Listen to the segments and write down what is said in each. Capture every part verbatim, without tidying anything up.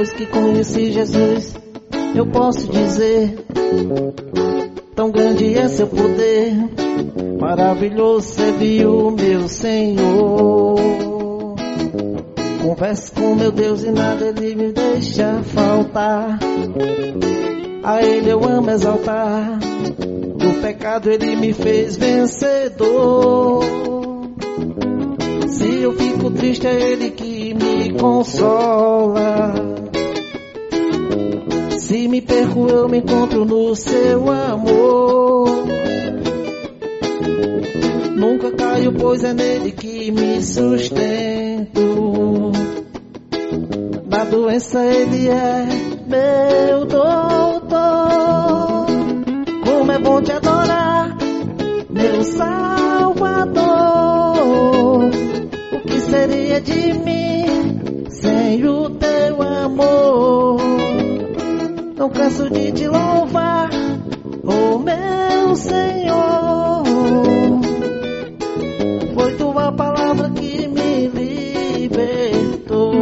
Depois que conheci Jesus, eu posso dizer: tão grande é seu poder, maravilhoso servir o meu Senhor. Converso com meu Deus e nada Ele me deixa faltar. A Ele eu amo exaltar, do pecado Ele me fez vencedor. Se eu fico triste é Ele que me consola. Se me perco eu me encontro no seu amor. Nunca caio pois é nele que me sustento. Na doença Ele é meu doutor. Como é bom te adorar, meu Salvador. O que seria de mim sem o teu amor? Não canso de te louvar, oh meu Senhor. Foi tua palavra que me libertou.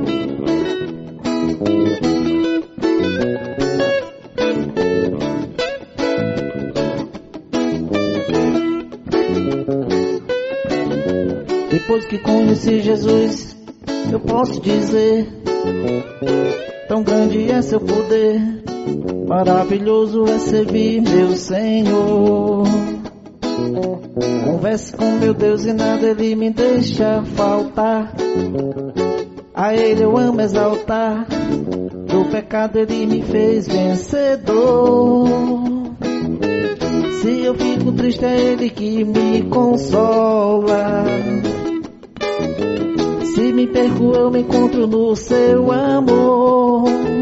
Depois que conheci Jesus, eu posso dizer: tão grande é seu poder, maravilhoso é servir meu Senhor. Converso com meu Deus e nada Ele me deixa faltar. A Ele eu amo exaltar, do pecado Ele me fez vencedor. Se eu fico triste é Ele que me consola. Se me perco eu me encontro no seu amor.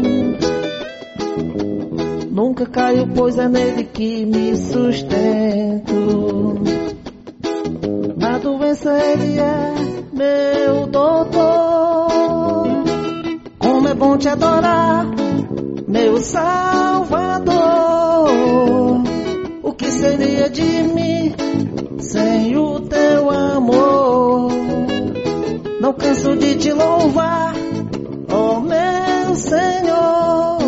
Nunca caio pois é nele que me sustento. Na doença Ele é meu doutor. Como é bom te adorar, meu Salvador. O que seria de mim sem o teu amor? Não canso de te louvar, ó meu Senhor.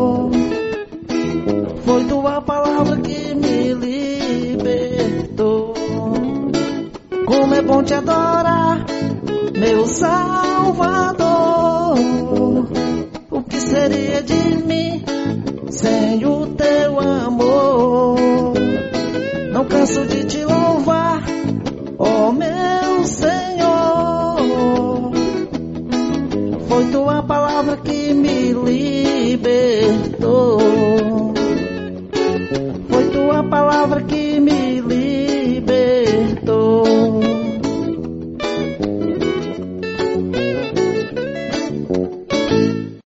Foi tua palavra que me libertou. Como é bom te adorar, meu Salvador. O que seria de mim sem o teu amor? Não canso de te louvar, ó meu Senhor. Foi tua palavra que me libertou.